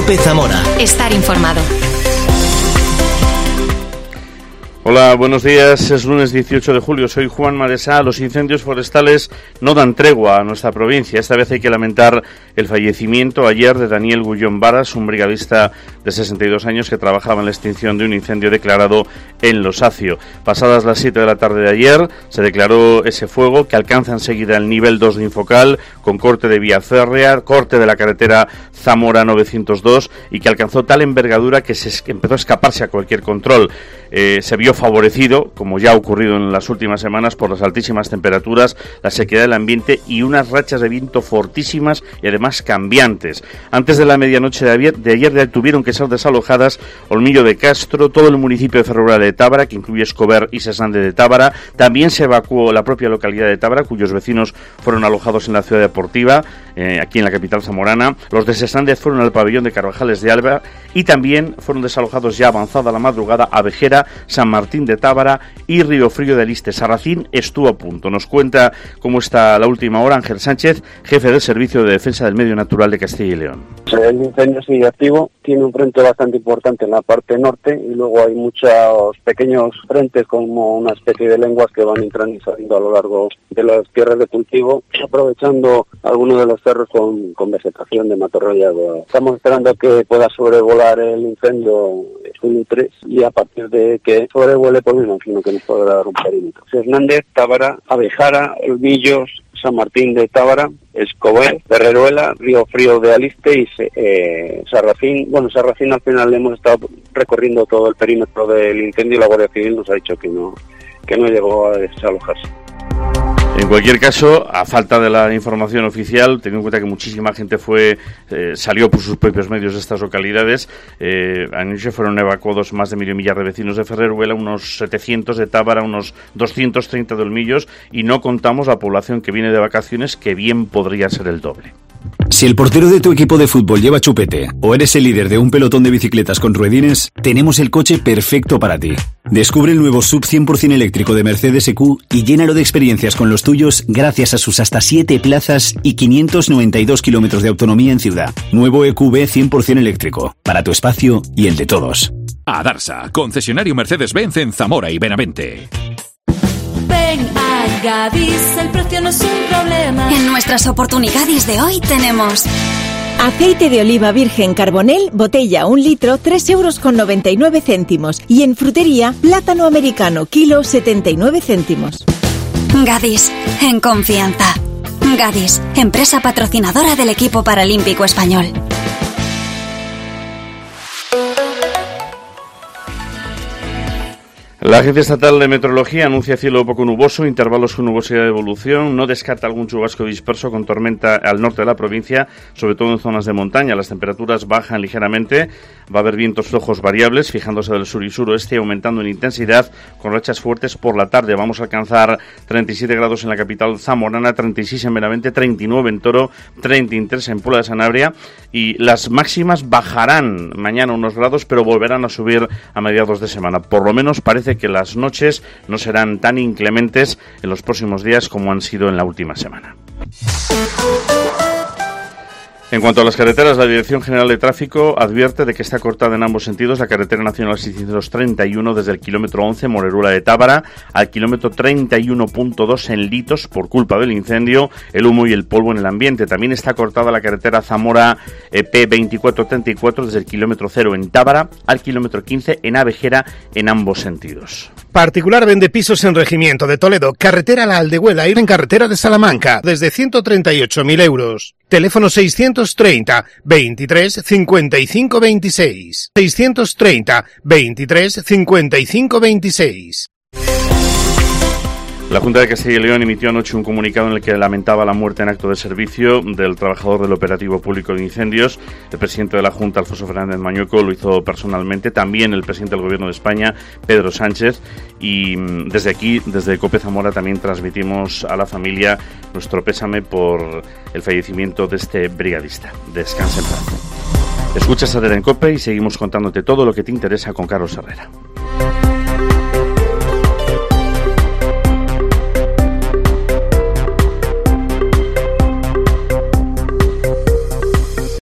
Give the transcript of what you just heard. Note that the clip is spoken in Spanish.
COPE Zamora. Estar informado. Hola, buenos días. Es lunes 18 de julio. Soy Juan Maresá. Los incendios forestales no dan tregua a nuestra provincia. Esta vez hay que lamentar el fallecimiento ayer de Daniel Gullón Varas, un brigadista de 62 años que trabajaba en la extinción de un incendio declarado en Losacio. Pasadas las 7 de la tarde de ayer se declaró ese fuego que alcanza enseguida el nivel 2 de Infocal, con corte de vía férrea, corte de la carretera Zamora 902 y que alcanzó tal envergadura que empezó a escaparse a cualquier control. Se vio favorecido, como ya ha ocurrido en las últimas semanas, por las altísimas temperaturas, la sequedad del ambiente y unas rachas de viento fortísimas y además cambiantes. Antes de la medianoche de ayer tuvieron que ser desalojadas Olmillo de Castro, todo el municipio de Ferreruela de Tábara, que incluye Escobar y Sesande de Tábara. También se evacuó la propia localidad de Tábara, cuyos vecinos fueron alojados en la ciudad deportiva, aquí en la capital zamorana. Los de Sesande fueron al pabellón de Carvajales de Alba y también fueron desalojados ya avanzada la madrugada Abejera, San Martín de Tábara y Río Frío de Aliste. Sarracín estuvo a punto. Nos cuenta cómo está la última hora Ángel Sánchez, jefe del Servicio de Defensa del Medio Natural de Castilla y León. El incendio sigue activo, tiene un frente bastante importante en la parte norte y luego hay muchos pequeños frentes como una especie de lenguas que van entrando y saliendo a lo largo de las tierras de cultivo, aprovechando algunos de los cerros con vegetación de matorral y agua. Estamos esperando que pueda sobrevolar el incendio el 3 y a partir de que sobrevuele, pues me imagino que nos podrá dar un perímetro. Hernández, Tábara, Abejara, Olmillos, San Martín de Tábara, Escobar, Ferreruela, Río Frío de Aliste y Sarracín. Bueno, Sarracín al final hemos estado recorriendo todo el perímetro del incendio y la Guardia Civil nos ha dicho que no llegó a desalojarse. En cualquier caso, a falta de la información oficial, teniendo en cuenta que muchísima gente salió por sus propios medios de estas localidades, anoche fueron evacuados más de medio millar de vecinos de Ferreruela, unos 700 de Tábara, unos 230 de Olmillos, y no contamos la población que viene de vacaciones, que bien podría ser el doble. Si el portero de tu equipo de fútbol lleva chupete o eres el líder de un pelotón de bicicletas con ruedines, tenemos el coche perfecto para ti. Descubre el nuevo SUV 100% eléctrico de Mercedes EQ y llénalo de experiencias con los tuyos gracias a sus hasta 7 plazas y 592 kilómetros de autonomía en ciudad. Nuevo EQB 100% eléctrico, para tu espacio y el de todos. Adarsa, concesionario Mercedes-Benz en Zamora y Benavente. Ven a Gadis, el precio no es un problema. En nuestras oportunidades de hoy tenemos aceite de oliva virgen Carbonel, botella 1 litro, 3,99 €. Y en frutería, plátano americano, kilo 79 céntimos. Gadis, en confianza. Gadis, empresa patrocinadora del equipo paralímpico español. La Agencia Estatal de Meteorología anuncia cielo poco nuboso, intervalos con nubosidad de evolución, no descarta algún chubasco disperso con tormenta al norte de la provincia, sobre todo en zonas de montaña. Las temperaturas bajan ligeramente, va a haber vientos flojos variables, fijándose del sur y suroeste, aumentando en intensidad, con rachas fuertes por la tarde. Vamos a alcanzar 37 grados en la capital zamorana, 36 en Benavente, 39 en Toro, 33 en Puebla de Sanabria, y las máximas bajarán mañana unos grados, pero volverán a subir a mediados de semana. Por lo menos parece que las noches no serán tan inclementes en los próximos días como han sido en la última semana. En cuanto a las carreteras, la Dirección General de Tráfico advierte de que está cortada en ambos sentidos la carretera nacional 631 desde el kilómetro 11 Moreruela de Tábara al kilómetro 31.2 en Litos por culpa del incendio, el humo y el polvo en el ambiente. También está cortada la carretera Zamora P2434 desde el kilómetro 0 en Tábara al kilómetro 15 en Abejera en ambos sentidos. Particular vende pisos en Regimiento de Toledo, carretera La Aldehuela y en carretera de Salamanca, desde 138.000 euros. Teléfono 630 23 55 26. 630 23 55 26. La Junta de Castilla y León emitió anoche un comunicado en el que lamentaba la muerte en acto de servicio del trabajador del Operativo Público de Incendios. El presidente de la Junta, Alfonso Fernández Mañueco, lo hizo personalmente. También el presidente del Gobierno de España, Pedro Sánchez. Y desde aquí, desde COPE Zamora, también transmitimos a la familia nuestro pésame por el fallecimiento de este brigadista. Descansa en paz. Escuchas a en COPE y seguimos contándote todo lo que te interesa con Carlos Herrera.